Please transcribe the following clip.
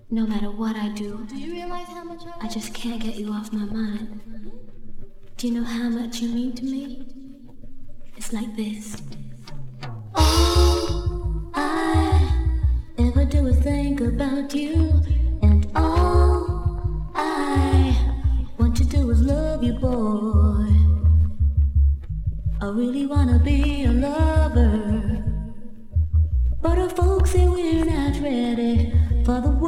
No matter what I do, Do you realize how much I just can't get you off my mind. Do you know how much you mean to me? It's like this. All I ever do is think about you, and all I want to do is love you, boy. I really wanna be a lover, but our folks say we're not ready for the